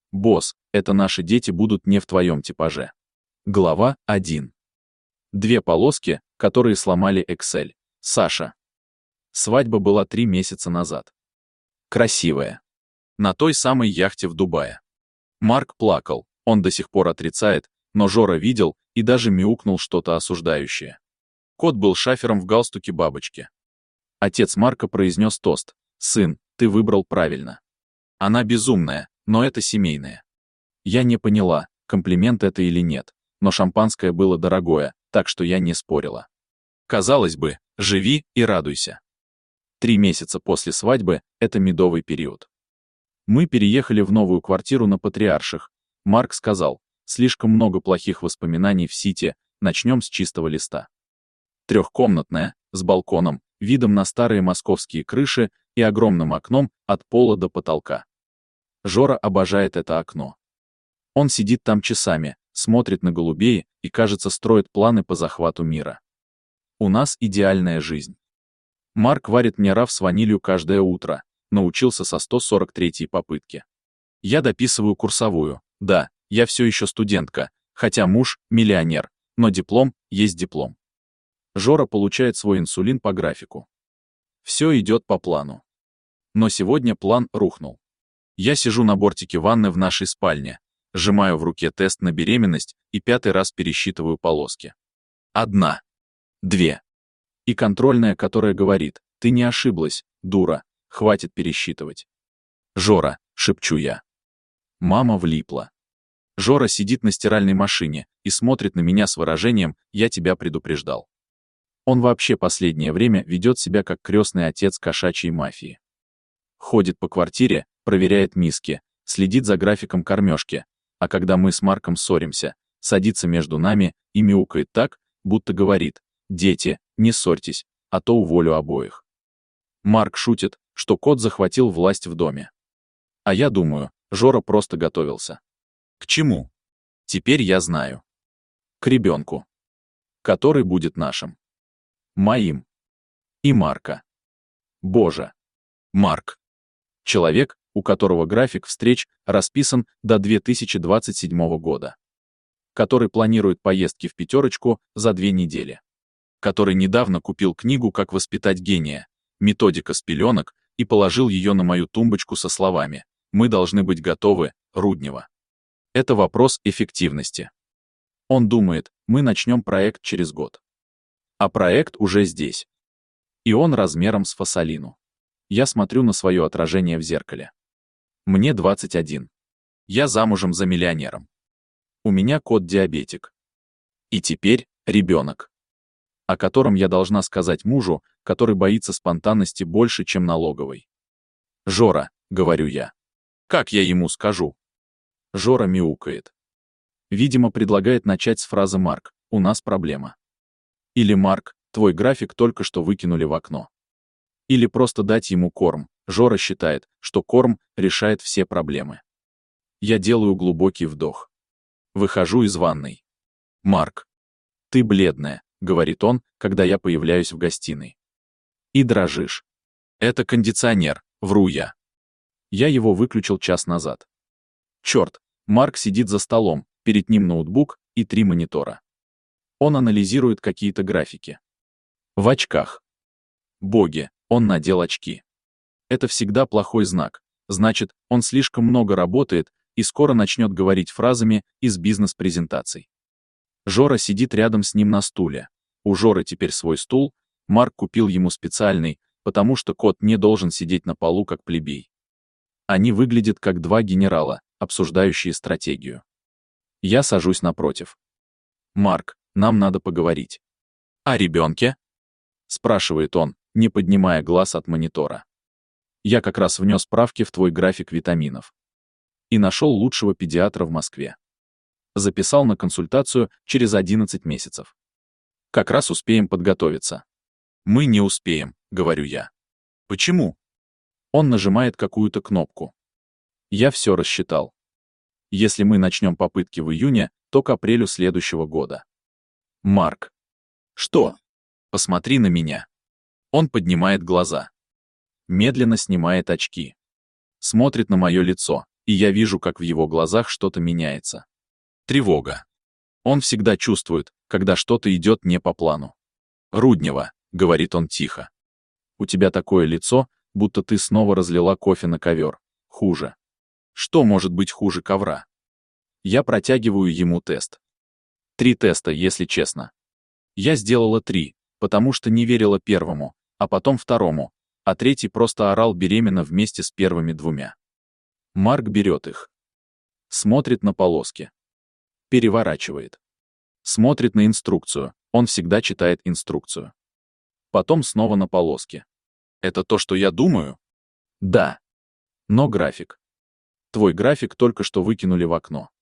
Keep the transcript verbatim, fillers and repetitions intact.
Босс, это наши дети будут не в твоем типаже. Глава один. Две полоски, которые сломали Excel. Саша. Свадьба была три месяца назад. Красивая. На той самой яхте в Дубае. Марк плакал, он до сих пор отрицает, но Жора видел и даже мяукнул что-то осуждающее. Кот был шафером в галстуке бабочки. Отец Марка произнес тост. «Сын, ты выбрал правильно. Она безумная, но это семейное». Я не поняла, комплимент это или нет, но шампанское было дорогое, так что я не спорила. Казалось бы, живи и радуйся. Три месяца после свадьбы — это медовый период. Мы переехали в новую квартиру на Патриарших. Марк сказал, слишком много плохих воспоминаний в Сити, начнем с чистого листа. Трехкомнатная, с балконом, видом на старые московские крыши и огромным окном от пола до потолка. Жора обожает это окно. Он сидит там часами, смотрит на голубей и, кажется, строит планы по захвату мира. У нас идеальная жизнь. Марк варит мне раф с ванилью каждое утро, научился со сто сорок третьей попытки. Я дописываю курсовую, да, я все еще студентка, хотя муж — миллионер, но диплом есть диплом. Жора получает свой инсулин по графику. Все идет по плану. Но сегодня план рухнул. Я сижу на бортике ванны в нашей спальне, сжимаю в руке тест на беременность и пятый раз пересчитываю полоски. Одна. Две. И контрольная, которая говорит, ты не ошиблась, дура, хватит пересчитывать. Жора, шепчу я. Мама влипла. Жора сидит на стиральной машине и смотрит на меня с выражением «я тебя предупреждал». Он вообще последнее время ведет себя как крестный отец кошачьей мафии. Ходит по квартире, проверяет миски, следит за графиком кормежки, а когда мы с Марком ссоримся, садится между нами и мяукает так, будто говорит: «Дети, не ссорьтесь, а то уволю обоих». Марк шутит, что кот захватил власть в доме. А я думаю, Жора просто готовился. К чему? Теперь я знаю. К ребенку. Который будет нашим. Моим. И Марка. Боже. Марк. Человек, у которого график встреч расписан до две тысячи двадцать седьмого года. Который планирует поездки в пятерочку за две недели. Который недавно купил книгу «Как воспитать гения», методика с пеленок, и положил ее на мою тумбочку со словами: «Мы должны быть готовы, Руднева». Это вопрос эффективности. Он думает, мы начнем проект через год. А проект уже здесь. И он размером с фасолину. Я смотрю на свое отражение в зеркале. Мне двадцать один. Я замужем за миллионером. У меня кот-диабетик. И теперь ребенок, о котором я должна сказать мужу, который боится спонтанности больше, чем налоговой. «Жора», — говорю я. «Как я ему скажу?» Жора мяукает. Видимо, предлагает начать с фразы «Марк, у нас проблема». Или «Марк, твой график только что выкинули в окно». Или просто дать ему корм. Жора считает, что корм решает все проблемы. Я делаю глубокий вдох. Выхожу из ванной. «Марк, ты бледная», — говорит он, когда я появляюсь в гостиной. «И дрожишь». «Это кондиционер», — вру я. Я его выключил час назад. Черт, Марк сидит за столом, перед ним ноутбук и три монитора. Он анализирует какие-то графики. В очках. Боги, он надел очки. Это всегда плохой знак. Значит, он слишком много работает и скоро начнет говорить фразами из бизнес-презентаций. Жора сидит рядом с ним на стуле. У Жоры теперь свой стул, Марк купил ему специальный, потому что кот не должен сидеть на полу как плебей. Они выглядят как два генерала, обсуждающие стратегию. Я сажусь напротив. «Марк, нам надо поговорить». «О ребенке?» — спрашивает он, не поднимая глаз от монитора. «Я как раз внес правки в твой график витаминов. И нашел лучшего педиатра в Москве. Записал на консультацию через одиннадцать месяцев. Как раз успеем подготовиться». «Мы не успеем», — говорю я. «Почему?» Он нажимает какую-то кнопку. Я все рассчитал. Если мы начнем попытки в июне, то к апрелю следующего года. «Марк». «Что?» «Посмотри на меня». Он поднимает глаза. Медленно снимает очки. Смотрит на мое лицо, И я вижу, как в его глазах что-то меняется. Тревога. Он всегда чувствует, когда что-то идет не по плану. «Руднева», — говорит он тихо. «У тебя такое лицо, будто ты снова разлила кофе на ковер. Хуже». Что может быть хуже ковра? Я протягиваю ему тест. Три теста, если честно. Я сделала три, потому что не верила первому, а потом второму, а третий просто орал беременна вместе с первыми двумя. Марк берет их. Смотрит на полоски. Переворачивает. Смотрит на инструкцию, он всегда читает инструкцию. Потом снова на полоски. Это то, что я думаю? Да. Но график. Твой график только что выкинули в окно.